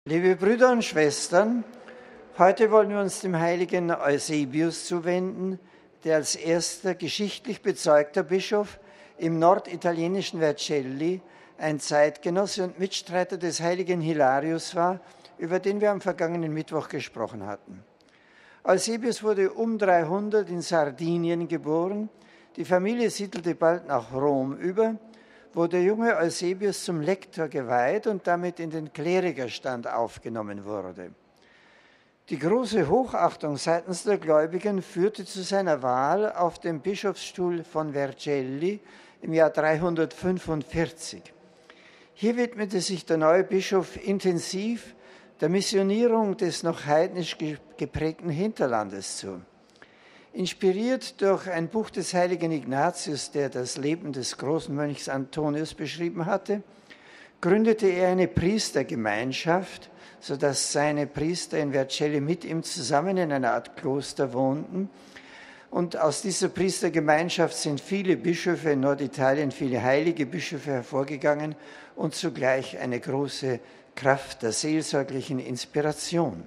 Liebe Brüder und Schwestern, heute wollen wir uns dem heiligen Eusebius zuwenden, der als erster geschichtlich bezeugter Bischof im norditalienischen Vercelli ein Zeitgenosse und Mitstreiter des heiligen Hilarius war, über den wir am vergangenen Mittwoch gesprochen hatten. Eusebius wurde um 300 in Sardinien geboren. Die Familie siedelte bald nach Rom über, wo der junge Eusebius zum Lektor geweiht und damit in den Klerikerstand aufgenommen wurde. Die große Hochachtung seitens der Gläubigen führte zu seiner Wahl auf dem Bischofsstuhl von Vercelli im Jahr 345. Hier widmete sich der neue Bischof intensiv der Missionierung des noch heidnisch geprägten Hinterlandes zu. Inspiriert durch ein Buch des heiligen Ignatius, der das Leben des großen Mönchs Antonius beschrieben hatte, gründete er eine Priestergemeinschaft, sodass seine Priester in Vercelli mit ihm zusammen in einer Art Kloster wohnten. Und aus dieser Priestergemeinschaft sind viele Bischöfe in Norditalien, viele heilige Bischöfe hervorgegangen und zugleich eine große Kraft der seelsorglichen Inspiration.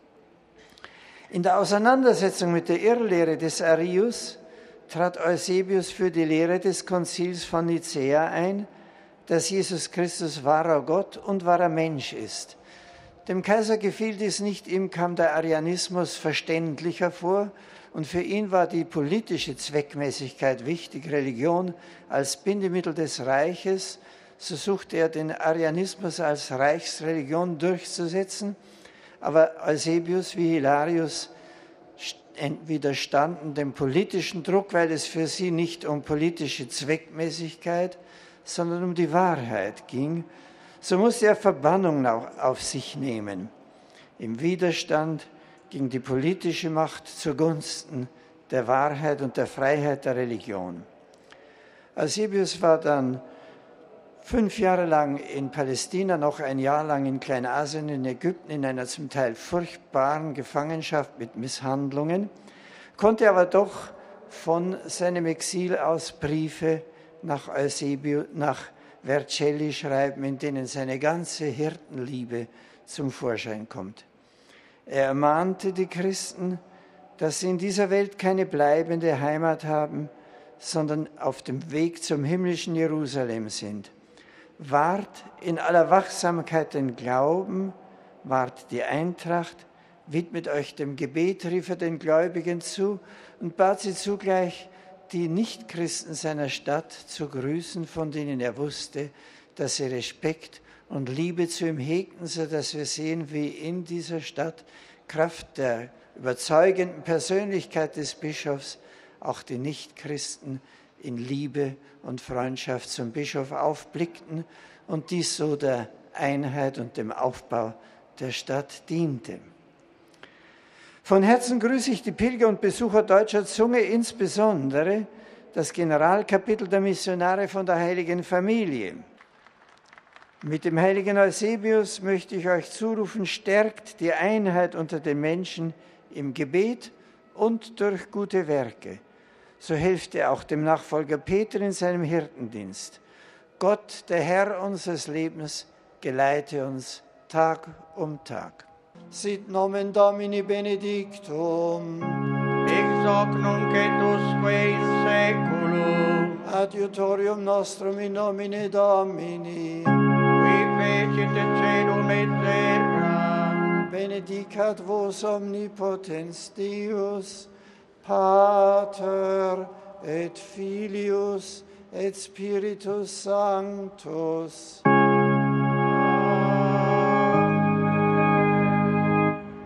In der Auseinandersetzung mit der Irrlehre des Arius trat Eusebius für die Lehre des Konzils von Nicäa ein, dass Jesus Christus wahrer Gott und wahrer Mensch ist. Dem Kaiser gefiel dies nicht, ihm kam der Arianismus verständlicher vor und für ihn war die politische Zweckmäßigkeit wichtig, Religion als Bindemittel des Reiches. So suchte er den Arianismus als Reichsreligion durchzusetzen. Aber Eusebius wie Hilarius widerstanden dem politischen Druck, weil es für sie nicht um politische Zweckmäßigkeit, sondern um die Wahrheit ging. So musste er Verbannung auf sich nehmen. Im Widerstand gegen die politische Macht zugunsten der Wahrheit und der Freiheit der Religion. Eusebius war dann 5 Jahre lang in Palästina, noch ein Jahr lang in Kleinasien, in Ägypten, in einer zum Teil furchtbaren Gefangenschaft mit Misshandlungen, konnte aber doch von seinem Exil aus Briefe nach Vercelli schreiben, in denen seine ganze Hirtenliebe zum Vorschein kommt. Er ermahnte die Christen, dass sie in dieser Welt keine bleibende Heimat haben, sondern auf dem Weg zum himmlischen Jerusalem sind. Wahrt in aller Wachsamkeit den Glauben, wahrt die Eintracht, widmet euch dem Gebet, rief er den Gläubigen zu und bat sie zugleich, die Nichtchristen seiner Stadt zu grüßen, von denen er wusste, dass sie Respekt und Liebe zu ihm hegten, sodass wir sehen, wie in dieser Stadt Kraft der überzeugenden Persönlichkeit des Bischofs auch die Nichtchristen in Liebe und Freundschaft zum Bischof aufblickten und dies so der Einheit und dem Aufbau der Stadt diente. Von Herzen grüße ich die Pilger und Besucher deutscher Zunge, insbesondere das Generalkapitel der Missionare von der Heiligen Familie. Mit dem heiligen Eusebius möchte ich euch zurufen, stärkt die Einheit unter den Menschen im Gebet und durch gute Werke. So hilft er auch dem Nachfolger Peter in seinem Hirtendienst. Gott, der Herr unseres Lebens, geleite uns Tag um Tag. Sit nomen Domini benedictum. Ex hoc nunc et usque in seculum. Adiutorium nostrum in nomine Domini. Qui fecit caelum et terra. Benedicat vos omnipotens Deus, Pater et Filius et Spiritus Sanctus.